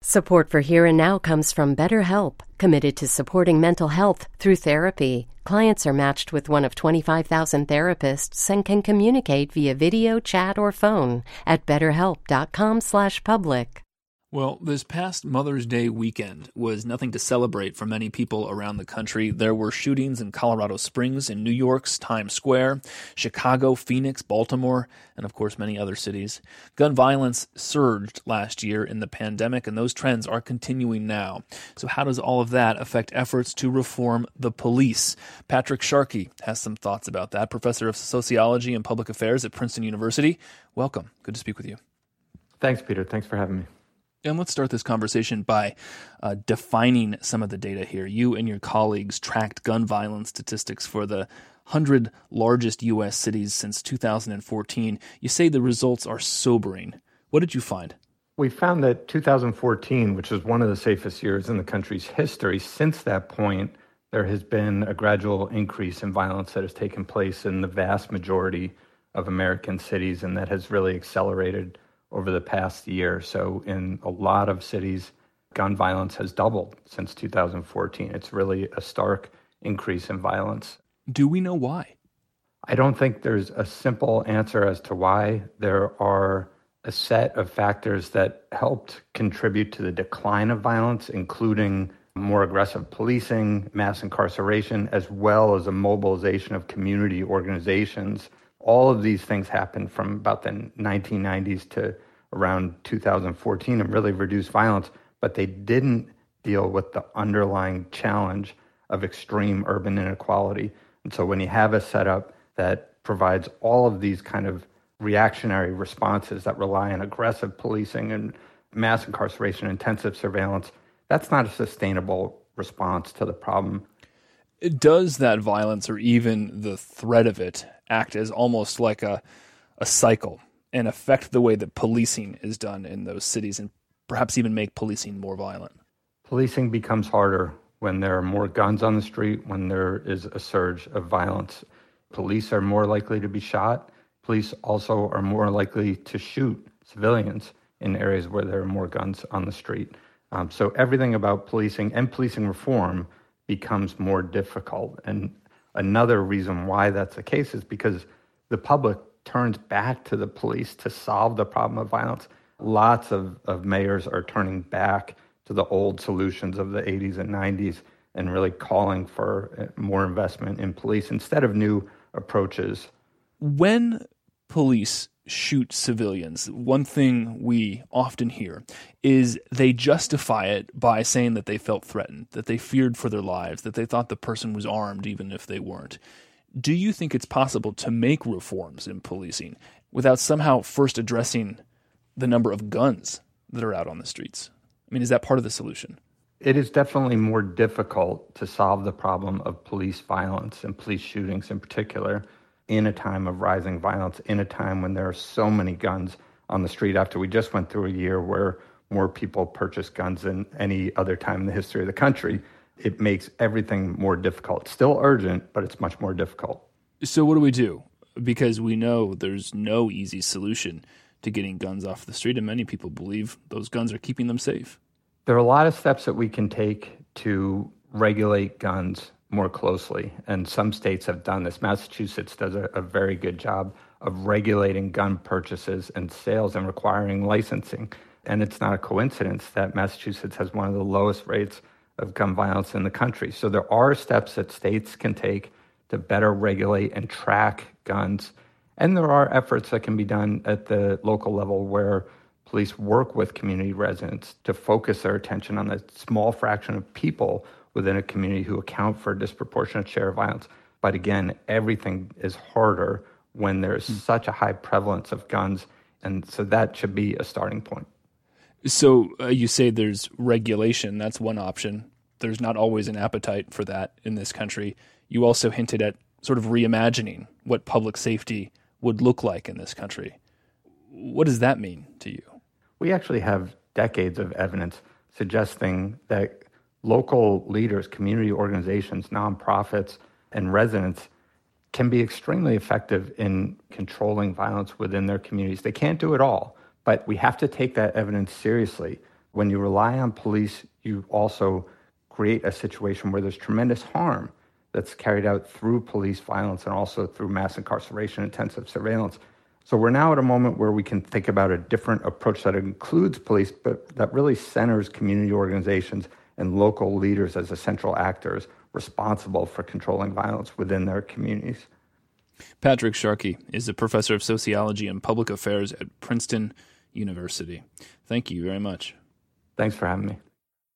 Support for Here and Now comes from BetterHelp, committed to supporting mental health through therapy. Clients are matched with one of 25,000 therapists and can communicate via video, chat, or phone at betterhelp.com/public. Well, this past Mother's Day weekend was nothing to celebrate for many people around the country. There were shootings in Colorado Springs, in New York's Times Square, Chicago, Phoenix, Baltimore, and of course many other cities. Gun violence surged last year in the pandemic, and those trends are continuing now. So how does all of that affect efforts to reform the police? Patrick Sharkey has some thoughts about that, professor of sociology and public affairs at Princeton University. Welcome. Good to speak with you. Thanks, Peter. Thanks for having me. And let's start this conversation by defining some of the data here. You and your colleagues tracked gun violence statistics for the 100 largest U.S. cities since 2014. You say the results are sobering. What did you find? We found that 2014, which is one of the safest years in the country's history, since that point, there has been a gradual increase in violence that has taken place in the vast majority of American cities, and that has really accelerated over the past year. So in a lot of cities, gun violence has doubled since 2014. It's really a stark increase in violence. Do we know why? I don't think there's a simple answer as to why. There are a set of factors that helped contribute to the decline of violence, including more aggressive policing, mass incarceration, as well as a mobilization of community organizations. All of these things happened from about the 1990s to around 2014 and really reduced violence, but they didn't deal with the underlying challenge of extreme urban inequality. And so when you have a setup that provides all of these kind of reactionary responses that rely on aggressive policing and mass incarceration, intensive surveillance, that's not a sustainable response to the problem. Does that violence, or even the threat of it, act as almost like a cycle and affect the way that policing is done in those cities and perhaps even make policing more violent? Policing becomes harder when there are more guns on the street, when there is a surge of violence. Police are more likely to be shot. Police also are more likely to shoot civilians in areas where there are more guns on the street. So everything about policing and policing reform becomes more difficult. And another reason why that's the case is because the public turns back to the police to solve the problem of violence. Lots of mayors are turning back to the old solutions of the 80s and 90s and really calling for more investment in police instead of new approaches. When police shoot civilians, one thing we often hear is they justify it by saying that they felt threatened, that they feared for their lives, that they thought the person was armed even if they weren't. Do you think it's possible to make reforms in policing without somehow first addressing the number of guns that are out on the streets? I mean, is that part of the solution? It is definitely more difficult to solve the problem of police violence and police shootings in particular in a time of rising violence, in a time when there are so many guns on the street after we just went through a year where more people purchased guns than any other time in the history of the country. It makes everything more difficult. It's still urgent, but it's much more difficult. So what do we do? Because we know there's no easy solution to getting guns off the street, and many people believe those guns are keeping them safe. There are a lot of steps that we can take to regulate guns more closely, and some states have done this. Massachusetts does a very good job of regulating gun purchases and sales and requiring licensing. And it's not a coincidence that Massachusetts has one of the lowest rates of gun violence in the country. So there are steps that states can take to better regulate and track guns. And there are efforts that can be done at the local level where police work with community residents to focus their attention on the small fraction of people within a community who account for a disproportionate share of violence. But again, everything is harder when there's such a high prevalence of guns. And so that should be a starting point. So you say there's regulation. That's one option. There's not always an appetite for that in this country. You also hinted at sort of reimagining what public safety would look like in this country. What does that mean to you? We actually have decades of evidence suggesting that local leaders, community organizations, nonprofits, and residents can be extremely effective in controlling violence within their communities. They can't do it all, but we have to take that evidence seriously. When you rely on police, you also create a situation where there's tremendous harm that's carried out through police violence and also through mass incarceration, intensive surveillance. So we're now at a moment where we can think about a different approach that includes police, but that really centers community organizations and local leaders as essential actors responsible for controlling violence within their communities. Patrick Sharkey is a professor of sociology and public affairs at Princeton University. Thank you very much. Thanks for having me.